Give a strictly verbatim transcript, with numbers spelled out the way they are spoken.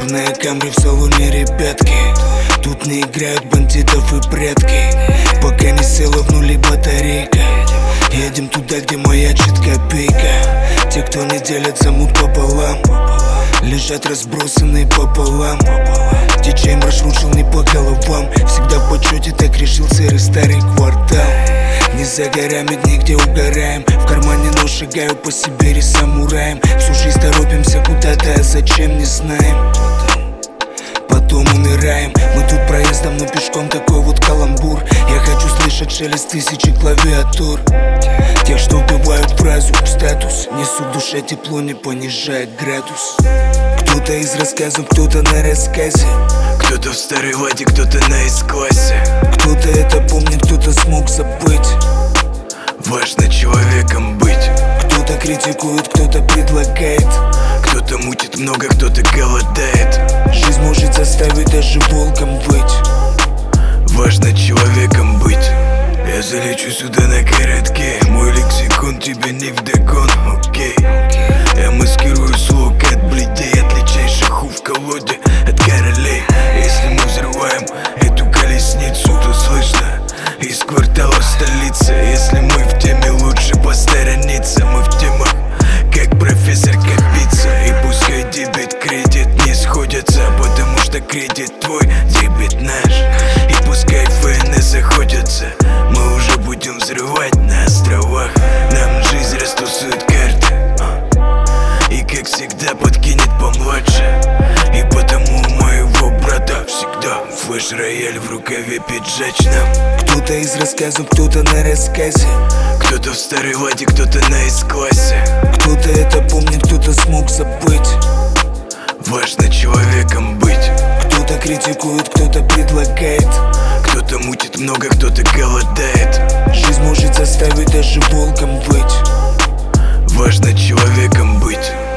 Черная Камри в салоне, ребятки. Тут не играют бандитов и прятки. Пока не села в нуле батарейка. Едем туда, где маячит копейка. Те, кто не делят, замут пополам. Лежат разбросанные пополам. Диджей маршрутил не по головам. Всегда в почете, так решил серый старый квартал. Не за горами, дни, где угораем. В кармане нож, шагаю по Сибири самураем. Всю жизнь торопимся куда-то, а зачем, не знаем. Потом умираем. Мы тут проездом, но пешком такой вот каламбур. Я хочу слышать шелест тысячи клавиатур. Тех, что вбивают фразу в статус. Несу в душе тепло, не понижая градус. Кто-то из рассказов, кто-то на рассказе. Кто-то в старой ладе, кто-то на эс-классе. Кто-то это помнит, кто-то смог забыть. Важно человеком быть. Кто-то критикует, кто-то предлагает. Кто-то мутит много, кто-то голодает. Жизнь может заставить даже волком быть. Важно человеком быть. Я залечу сюда на коротке. Мой лексикон тебе не вдогон, окей. Я маскирую слог от бледей. Отличайших в колоде от королей. Если мы взрываем эту колесницу, то слышно из квартала столицы. Если мы в теме, лучше посторониться. Мы в темах, как профессор Капица. И пускай дебет, кредит не сходятся, потому что кредит твой, дебет наш. И пускай ФНС заходятся, мы уже будем взрывать на островах. Нам жизнь растусует карты, и как всегда подкинет помладше. И потому у моего брата всегда флеш-рояль в рукаве пиджачном. Кто-то из рассказов, кто-то на рассказе. Кто-то в старой ладе, кто-то на эс-классе. Кто-то это помнит, кто-то смог забыть. Важно человеком быть. Кто-то критикует, кто-то предлагает. Кто-то мутит много, кто-то голодает. Жизнь может заставить даже волком быть. Важно человеком быть.